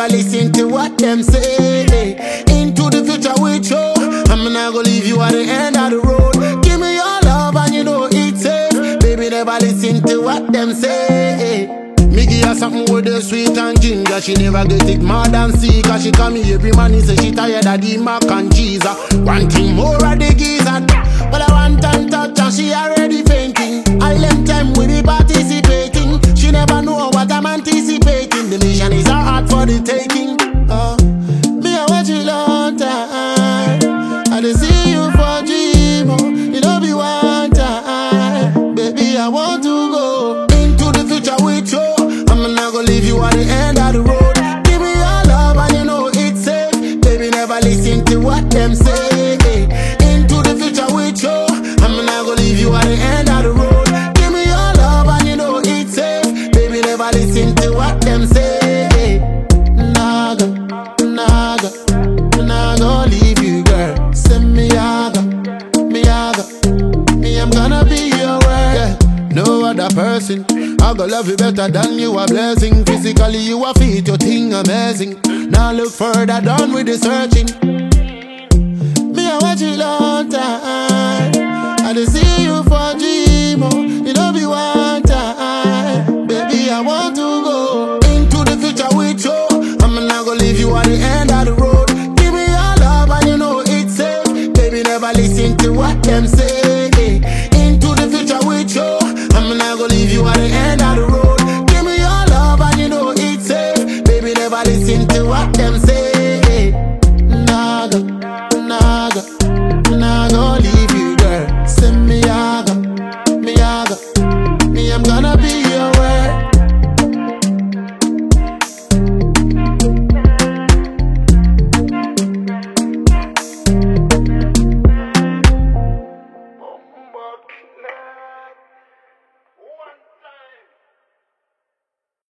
never listen to what them say. Into the future with you, I'm not gonna leave you at the end of the road. Give me your love and you know it's safe. Baby, never listen to what them say. Me give her something with the sweet and ginger. She never get it mad and see. Cause she come here every morning say she tired of the mac and cheese. One thing more of the geezer. But I want and touch and she already fainting. I left time we be participating. She never know what I'm anticipating. The mission is hard for the taking. Me I watch you long time. I dey see you for dream. You know be one time. Baby I want to go into the future with you. I'm not gonna leave you at the end of the road. Give me your love and you know it's safe. Baby never listen to what them say. Into the future with you. I'm not gonna leave you at the end of the road. Give me your love and you know it's safe. Baby never listen to what them say. Naga, naga, naga leave you girl. Send me yaga, me I'm gonna be your word. Yeah. No other person I go love you better than you a blessing. Physically you a fit, your thing amazing. Now look further, done with the searching. Me I watch you long time. I dey see you for dream. You know be one time. Baby I want to